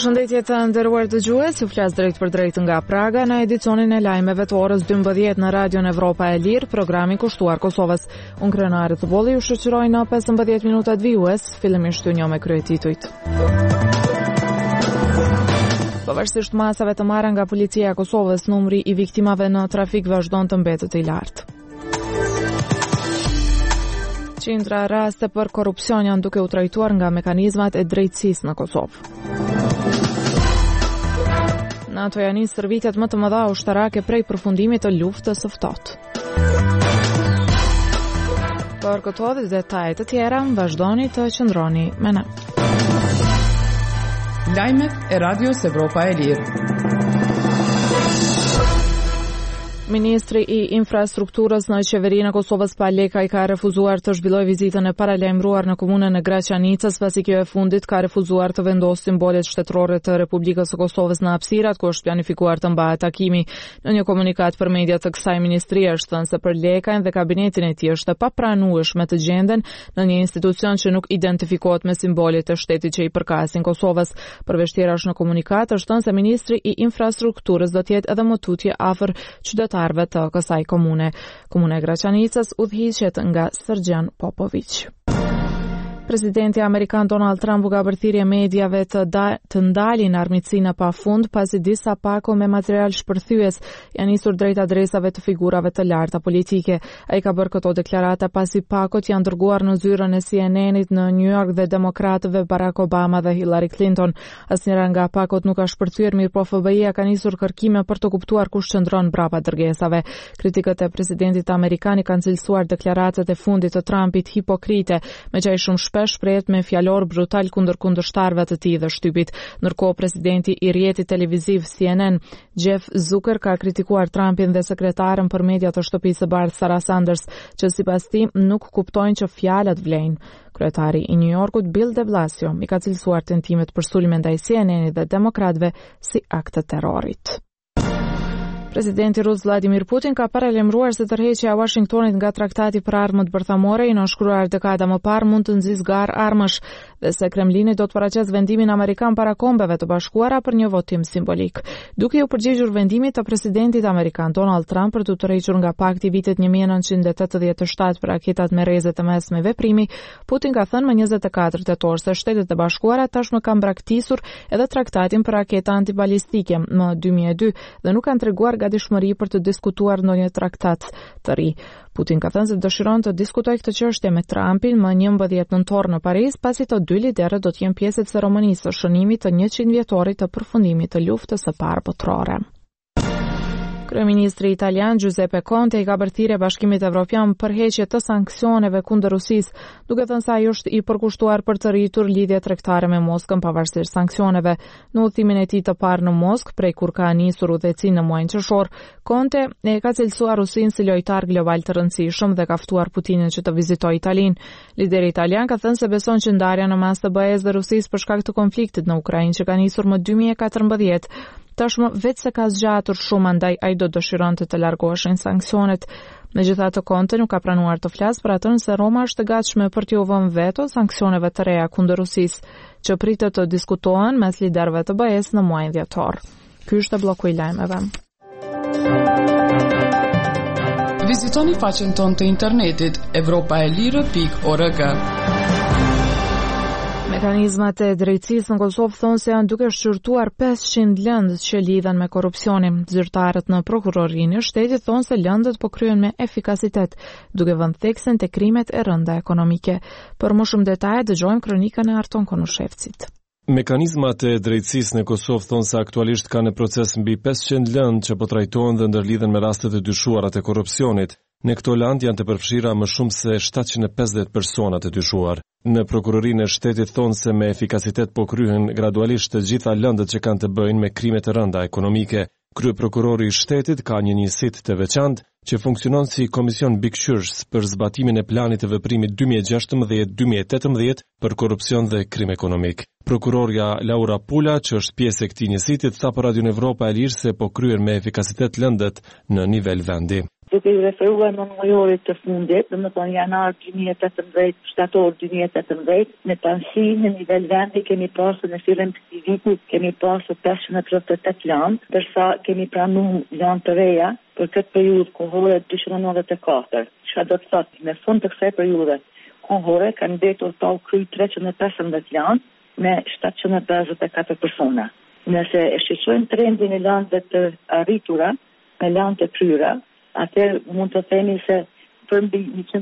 Përshëndetje të nderuar dëgjues, ju flas drejt për drejt nga Praga në edicionin e lajmeve të orës 12 në Radion Evropa e Lirë, programi kushtuar Kosovës. Unë Krenari të Bolli ju shoqëroj në 15 minutat vijues, fillimisht ju njoh me kryetitujt. Pavarësisht masave të marra nga policia e Kosovës, numri i viktimave në trafik vazhdon të mbetet i lartë. Qindra raste për korrupsion janë duke u trajtuar nga mekanizmat e drejtësisë në Kosovë. NATO ja nis stërvitjet më të mëdha ushtarake prej përfundimit të luftës së ftohtë. Për këto dhe detajet të tjera, vazhdoni të qëndroni me ne. Lajmet e Radios Evropa e Lirë. Ministri i infrastrukturës në qeverinë e Kosovës Palekaj ka refuzuar të zhvillojë vizitën e paralajmëruar në komunën e Graçanicës, pasi kjo e fundit ka refuzuar të vendosë simbolet shtetërore të Republikës së Kosovës në hapësirat ku është planifikuar të mbahet takimi. Në një komunikat për media të kësaj ministrie është thënë se për Lekajn dhe kabinetin e tij është e papranueshme të gjenden në një institucion që nuk identifikohet me simbolet e shtetit që i përkasin Kosovës. Përveç tjera është në komunikat është thënë se ministri i infrastrukturës do të jetë edhe më tutje afër qytetarëve të kësaj komune. Komuna e Graçanicës udhëhiqet nga Srdjan Popović. Presidenti amerikan Donald Trump u ka bërë thirrje mediave të ndalin armiqsinë pafund pasi disa pako me material shpërthyes janë nisur drejt adresave të figurave të larta politike. Ai ka bërë këto deklarata pasi pakot janë dërguar në zyrën e CNN-it në New York dhe demokratëve Barack Obama dhe Hillary Clinton. Asnjëra nga pakot nuk ka shpërthyer, mirë po FBI-ja ka nisur kërkime për të kuptuar kush qëndron brapa dërgesave. Kritikët e presidentit amerikan kanë cilësuar deklaratat e fundit të Trumpit hipokrite, me që ai shumë shpesh shprehet me fjalor brutal kundër kundërshtarëve të tij dhe shtypit. Ndërkohë presidenti i rrjetit televiziv CNN, Jeff Zucker, ka kritikuar Trumpin dhe sekretaren për media të shtëpisë së bardhë Sarah Sanders, që sipas tij nuk kuptojnë që fjalët vlejnë. Kryetari i New Yorkut Bill de Blasio i ka cilësuar tentimet për sulme ndaj CNN-it dhe demokratëve si akt të terrorit. Presidenti rus Vladimir Putin ka paralajmëruar se tërheqja e Washingtonit nga traktati për armët bërthamore i nënshkruar dekada më parë mund të nxjisë garë armësh dhe se Kremlini do të paraqesë vendimin amerikan para Kombeve të Bashkuara për një votim simbolik. Duke u përgjigjur vendimit të presidentit amerikan Donald Trump për të tërhequr nga pakti i vitit 1987 për raketat me rreze të mesme veprimi, Putin ka thënë më 24 tetor se Shtetet e Bashkuara tashmë kanë braktisur edhe traktatin për raketa antibalistike më 2002 dhe nuk kanë treguar gatishmëri për të diskutuar ndonjë traktat të ri. Putin ka thënë se dëshiron të diskutojë këtë çështje me Trumpin më 11 nëntor në Paris, pasi të dy liderët do të jenë pjesë e ceremonisë së shënimit të 100 vjetorit të përfundimit të luftës së parë botërore. Kryeministri italian Giuseppe Conte i ka bërë thirrje Bashkimit Evropian për heqje të sanksioneve kundër Rusisë, duke thënë se ai është i përkushtuar për të rritur lidhje tregtare me Moskën pavarësisht sanksioneve. Në udhëtimin e tij të parë në Moskë, prej kur ka nisur udhëhecin në muajin qershor, Conte e ka cilësuar Rusinë si lojtar global të rëndësishëm dhe ka ftuar Putinin që të vizitojë Italinë. Lideri italian ka thënë se beson që ndarja në mes të BE-s dhe Rusisë për shkak të konfliktit në Ukrainë që ka nisur më 2014 tashmë vetë se ka zgjatur shumë, andaj ai do dëshironte të largoheshin sanksionet. Megjithatë, Conte nuk ka pranuar të flasë për atë se Roma është e gatshme për t'u vënë veto sanksioneve të reja kundër Rusisë, që pritet të diskutohen mes liderëve të BE-s në muajin dhjetor. Ky është bloku i lajmeve. Vizitoni faqen tonë të internetit europaelire.org. Mekanizmat e drejtësisë në Kosovë thonë se janë duke shqyrtuar 500 lëndë që lidhen me korrupsionin. Zyrtarët në prokurorinë e shtetit thonë se lëndët po kryen me efikasitet, duke vënë theksen te krimet e rënda ekonomike. Për më shumë detaje dëgjojmë kronikën e Arton Konushevcit. Mekanizmat e drejtësisë në Kosovë thonë se aktualisht ka në proces mbi 500 lëndë që po trajtohen dhe ndërlidhen me rastet e dyshuara të korrupsionit. Në këto lëndë janë të përfshira më shumë se 750 persona të dyshuar. Në prokurorinë e shtetit thonë se me efikasitet po kryhen gradualisht të gjitha lëndët që kanë të bëjnë me krime të rënda ekonomike. Kryeprokurori i shtetit ka një njësit të veçantë që funksionon si komision bikëqyrës për zbatimin e planit të veprimit 2016-2018 për korrupsion dhe krim ekonomik. Prokurorja Laura Pula, që është pjesë e këtij njësitit, tha për Radion Evropa e Lirë se po kryen me efikasitet lëndët në nivel vendi. Duke ju referuar në mujorit të fundit, domethënë janar 2018, shtator 2018, në tansi në nivel vendi kemi pasur në fillim të këtij viti kemi pasur 538 lanë, ndërsa kemi pranuar lanë të reja për këtë periudhë kohore 294. Çfarë do të thotë, në fund të kësaj periudhe kohore kanë mbetur pa u kryer 315 lanë me 754 persona. Nëse e shqetësojmë trendin e lanëve të arritura me lanë të kryera, atëherë mund të themi se për mbi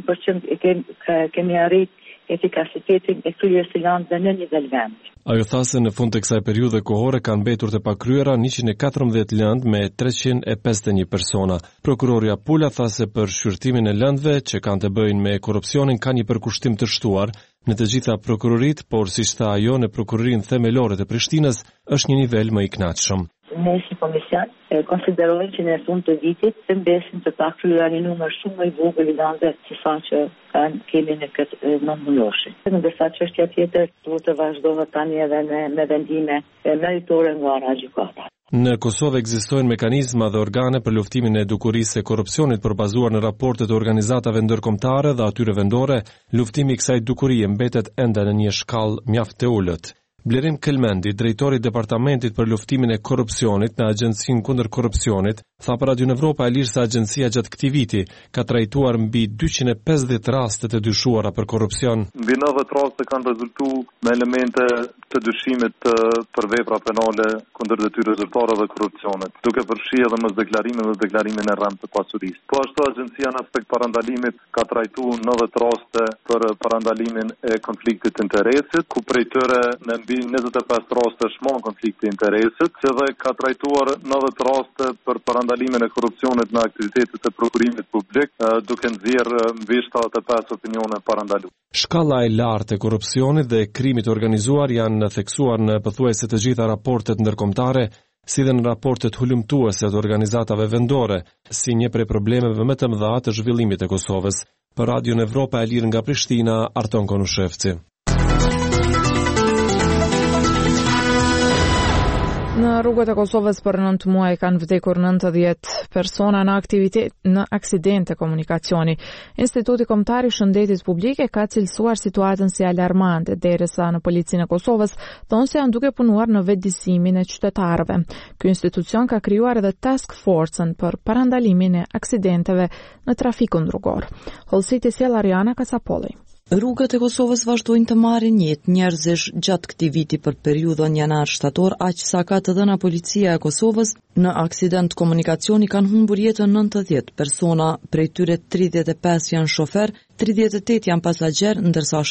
100% kemi arrit efikasitetin e kryerjes së landëve në nivel vendi. Ajo tha se në fund të kësaj periudhe kohore kanë mbetur të pakryera 114 landë me 351 persona. Prokuroria Pula tha se për shqyrtimin e landëve që kanë të bëjnë me korrupsionin ka një përkushtim të shtuar në të gjitha prokurorit, por siç tha ajo në prokurorinë themelore të Prishtinës është një nivel më i kënaqshëm. Ne si komision konsiderojmë që në fund të vitit të mbesin të pakryera një numër shumë më i vogël i landëve se sa që kemi në këtë nënmujoshi. Ndërsa çështja tjetër duhet të vazhdohet tani edhe me vendime meritore nga ana gjykata. Në Kosovë ekzistojnë mekanizma dhe organe për luftimin e dukurisë e korrupsionit përbazuar në raportet e organizatave ndërkombëtare dhe atyre vendore. Luftimi i kësaj dukurie mbetet ende në një shkallë mjaft të ulët. Blerim Kelmendi, drejtori i Departamentit për luftimin e korrupsionit në Agjencinë kundër korrupsionit, tha për Radio Evropa e Lirë se agjencia gjatë këtij viti ka trajtuar mbi 250 raste të dyshuara për korrupsion. Mbi 90 raste kanë rezultuar me elemente të dyshimit për vepra penale kundër detyrës zyrtare dhe korrupsionit, duke përfshirë edhe mosdeklarimin dhe deklarimin e rënd të pasurisë. Po ashtu agjencia në aspekt parandalimit ka trajtuar 90 raste për parandalimin e konfliktit të interesit, ku prej tyre në mbi 25 raste shmon konflikti i interesit, që dhe ka trajtuar 90 raste për parandalimin e korrupsionit në aktivitetet e prokurimit publik, duke nxjerrë mbi 75 opinione parandaluese. Shkalla e lartë e korrupsionit dhe krimit organizuar janë theksuar në pothuajse të gjitha raportet ndërkombëtare, si dhe në raportet hulumtuese të organizatave vendore, si një prej problemeve më të mëdha të zhvillimit të Kosovës. Për Radio Evropa e Lirë nga Prishtina, Arton Konushevci. Në rrugët e Kosovës për 9 muaj kanë vdekur 90 persona në aksidente komunikacioni. Instituti Kombëtar i Shëndetit Publik ka cilësuar situatën si alarmante, derisa në Policinë e Kosovës thonë se janë duke punuar në vetëdijsimin e qytetarëve. Ky institucion ka krijuar edhe task forcën për parandalimin e aksidenteve në trafikun rrugor. Hollësiti sjell Ariana Kasapolli. Rrugët e Kosovës vazhdojnë të marrin jetë njerëzish gjatë këtij viti për periudhën janar-shtator, aq sa ka të dhëna Policia e Kosovës. Në aksident komunikacioni kanë humbur jetën 90 persona, prej tyre 35 janë shofer, 38 janë pasagjer, ndërsa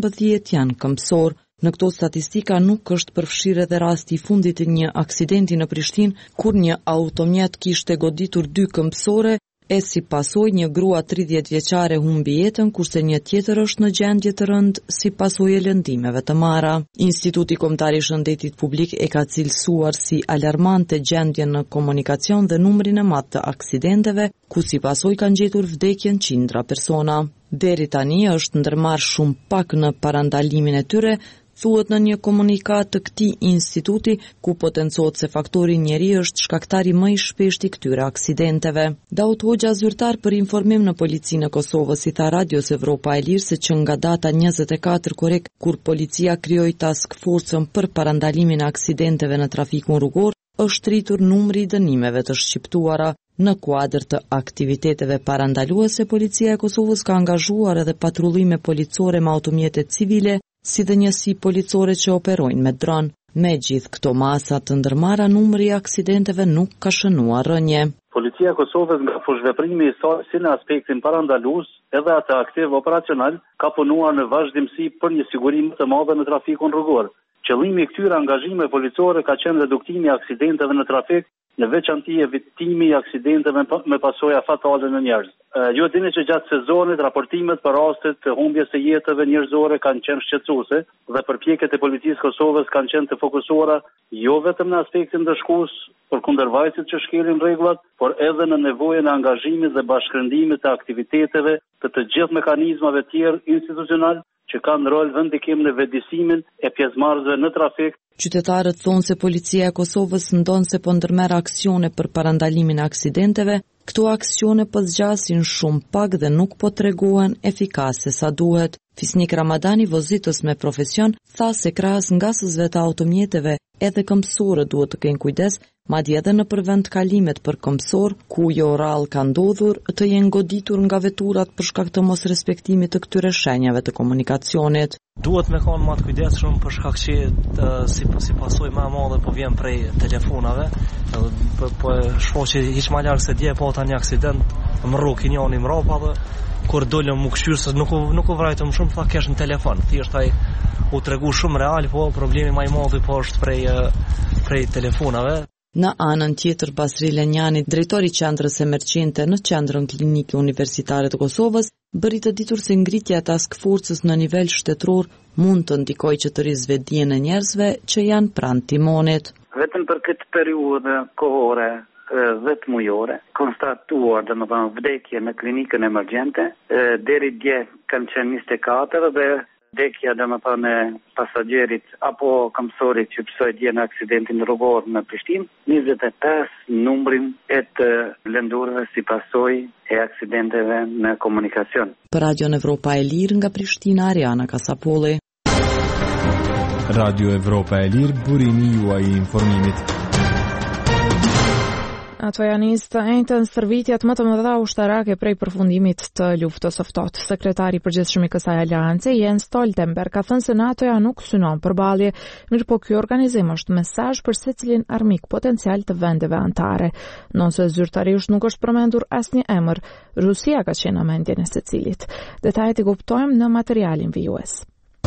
17 janë këmbësor. Në këto statistika nuk është përfshirë edhe rasti i fundit të një aksidenti në Prishtinë, kur një automjet kishte goditur 2 këmbësore, e si pasojë një grua 30 vjeçare humbi jetën, kurse një tjetër është në gjendje të rëndë si pasojë e lëndimeve të marra. Instituti Kombëtar i Shëndetit Publik e ka cilësuar si alarmante gjendjen në komunikacion dhe numrin e madh të aksidenteve, ku si pasojë kanë gjetur vdekjen qindra persona. Deri tani është ndërmarrë shumë pak në parandalimin e tyre, thuhet në një komunikat të këtij instituti, ku potencohet se faktori njeri është shkaktari më i shpeshti këtyre aksidenteve. Daud Hoxha, zyrtar për informim në Policinë e Kosovës, i tha Radios Evropa e Lirë se që nga data 24 korrik, kur policia krijoi task forcën për parandalimin e aksidenteve në trafikun rrugor, është rritur numri i dënimeve të shqiptuara. Në kuadër të aktiviteteve parandaluese, Policia e Kosovës ka angazhuar edhe patrullime policore me automjete civile, si dhe njësi policore që operojnë me dron. Me gjithë këto masa të ndërmarra, numri i aksidenteve nuk ka shënuar rënje. Policia e Kosovës nga fushveprimi i saj si në aspektin parandalues, edhe atë aktiv operacional, ka punuar në vazhdimsi për një siguri më të madhe në trafikun rrugor. Qëllimi i këtyre angazhime policore ka qenë reduktimi i aksidenteve në trafik, në veçanti evitimi i aksidenteve me pasoja fatale në njerëz. Ju dini që gjatë sezonit raportimet për rastet të humbjes së jetëve njerëzore kanë qenë shqetësuese dhe përpjekjet e Policisë Kosovës kanë qenë të fokusuara jo vetëm në aspektin dëshkues për kundërvajtësit që shkelin rregullat, por edhe në nevojën e angazhimit dhe bashkëndrimit të aktiviteteve të gjithë mekanizmave tjerë institucional që kanë rol vendikim në vetëdijsimin e pjesëmarrësve në trafik. Qytetarët thonë se Policia e Kosovës ndonse po ndërmerr aksione për parandalimin e aksidenteve, Këto aksione po zgjasin shumë pak dhe nuk po tregohen efikase sa duhet. Fisnik Ramadani, vozitës me profesion, tha se krahas ngasësve të automjeteve, edhe këmbësorët duhet të kenë kujdes, madje edhe në përvend kalimet për këmbësor, ku jo rrallë ka ndodhur, të jenë goditur nga veturat për shkak të mos respektimit të këtyre shenjave të komunikacionit. Duhet me kanë më të kujdesshëm për shkak që si pasojë më e madhe po vjen prej telefonave, po shfaq që hiç më larg se dje po tani aksident, më rrok i njëri mrapa dhe kur dolëm më këshyr se nuk u vrajtëm shumë, tha kesh në telefon. Thjesht ai u tregu shumë real, po problemi më i madh po është prej telefonave. Në anën tjetër, Basri Lenjani, drejtori i qendrës emergjente në Qendrën Klinike Universitare të Kosovës, bëri të ditur se ngritja e task force-s në nivel shtetëror mund të ndikojë që të rizvedien e njerëzve që janë pranë timonit. Vetëm për këtë periudhë kohore 10 mujore, konstatuar domethënë vdekje në klinikën emergjente, deri dje kanë qenë 24 dhe vdekja domethënë pasagjerit apo këmbësorit që psoi dje në aksidentin rrugor në Prishtinë, 25 numrin e të lëndurve si pasojë e aksidenteve në komunikacion. Për Radio Evropa e Lirë nga Prishtina, Ariana Kasapolli. Radio Evropa e Lirë, burimi juaj i informimit. Ato janë nisë njëjtën stërvitjet më të mëdha ushtarake prej përfundimit të luftës së ftohtë. Sekretari i përgjithshëm i kësaj aleance, Jens Stoltenberg, ka thënë se NATO-ja nuk synon përballje, mirë po ky organizim është mesazh për secilin armik potencial të vendeve anëtare. Nëse zyrtarisht nuk është përmendur asnjë emër, Rusia ka qenë në mendjen e secilit. Detajet i kuptojmë në materialin vijues.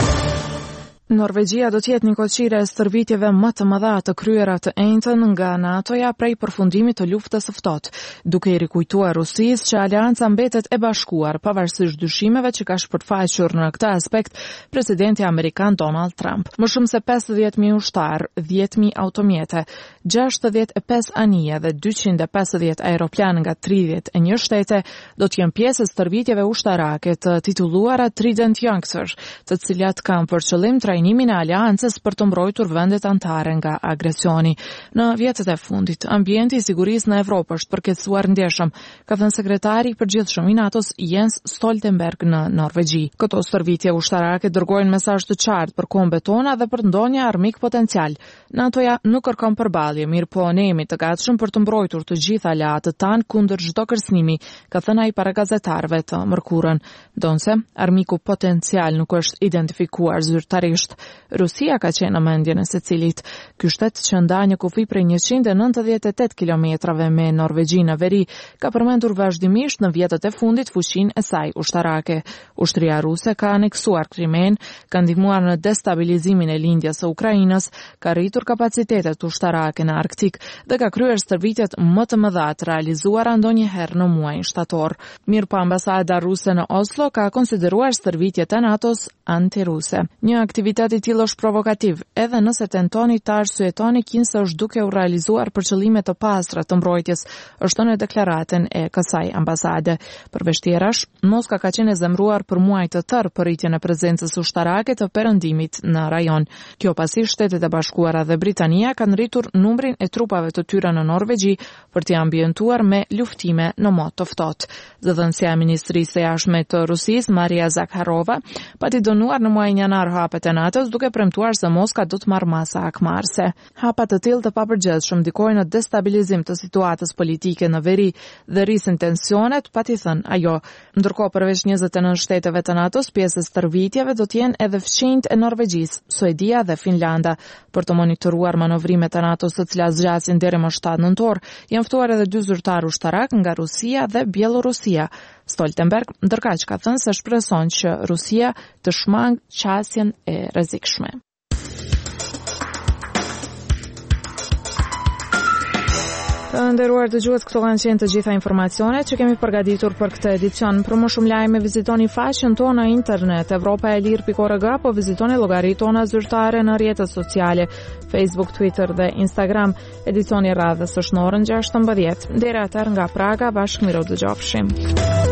Norvegjia do të jetë një koqire e stërvitjeve më të mëdha të kryera të njëjtën nga NATO-ja prej përfundimit të luftës së ftohtë, duke i rikujtuar Rusisë që aleanca mbetet e bashkuar pavarësisht dyshimeve që ka shpërfaqur në këtë aspekt presidenti amerikan Donald Trump. Më shumë se 50.000 ushtar, 10.000 automjete, 65 anije dhe 250 aeroplan nga 31 shtete do të jenë pjesë e stërvitjeve ushtarake të titulluara Trident Youngster, të cilat kanë për qëllim trajnimin e aleancës për të mbrojtur vendet anëtare nga agresioni. Në vjetët e fundit, ambienti i sigurisë në Evropë është përkeqësuar ndjeshëm, ka thënë sekretari i përgjithshëm i NATO-s Jens Stoltenberg në Norvegji. Këto stërvitje ushtarake dërgojnë mesazh të qartë për kombe tona dhe për ndonjë armik potencial. NATO-ja nuk kërkon përballje, mirë po ne jemi të gatshëm për të mbrojtur të gjithë aleatët tanë kundër çdo kërcënimi, ka thënë ai para gazetarëve të mërkurën. Donse armiku potencial nuk është identifikuar zyrtarisht. Rusia ka qenë në mendjen e secilit. Ky shtet që nda një kufi prej 198 kilometrave me Norvegji në veri, ka përmendur vazhdimisht në vjetët e fundit fuqinë e saj ushtarake. Ushtria ruse ka aneksuar Krimen, ka ndihmuar në destabilizimin e lindjes së Ukrainës, ka rritur kapacitetet ushtarake në Arktik dhe ka kryer stërvitjet më të mëdha të realizuara ndonjëherë në muajin shtator. Mirë po ambasada ruse në Oslo ka konsideruar stërvitjet e NATO-s antiruse. Një aktivitet i tillë është provokativ, edhe nëse tentoni të arsyetoni se është duke u realizuar për qëllime të pastra të mbrojtjes, është në deklaratën e kësaj ambasade. Përveç tjerash, Moska ka qenë e zemruar për muaj të tërë për rritjen e prezencës ushtarake të perëndimit në rajon. Kjo pasi Shtetet e Bashkuara dhe Britania kanë rritur numrin e trupave të tyre në Norvegji për t'i ambientuar me luftime në mod të ftohtë. Zëdhënësia e Ministrisë së Jashtme të Rusisë, Maria Zakharova, pati dënuar në muajin janar hapet e NATO-s duke premtuar se Moska do të marrë masa akmarrëse. Hapa të tillë të papërgjithshëm ndikojnë në destabilizim të situatës politike në veri dhe rrisin tensionet, pati thënë ajo. Ndërkohë përveç 29 shteteve të NATO-s, pjesë e stërvitjeve do të jenë edhe fqinjtë e Norvegjisë, Suedia dhe Finlanda. Për të monitoruar manovrimet e NATO-s të cilat zgjasin deri më 7 nëntor, janë ftuar edhe 2 zyrtarë ushtarak nga Rusia dhe Bielorusia. Stoltenberg ndërkaq ka thënë se shpreson që Rusia të shmangë qasjen e rrezikshme. Të nderuar dëgjues, këto kanë qenë të gjitha informacionet që kemi përgatitur për këtë edicion. Për më shumë lajme vizitoni faqen tonë në internet evropaelir.org apo vizitoni llogaritë tona zyrtare në rrjetet sociale Facebook, Twitter dhe Instagram. Edicioni i radhës është në orën 16:00. Deri atëherë nga Praga, bashkë miro dëgjofshim.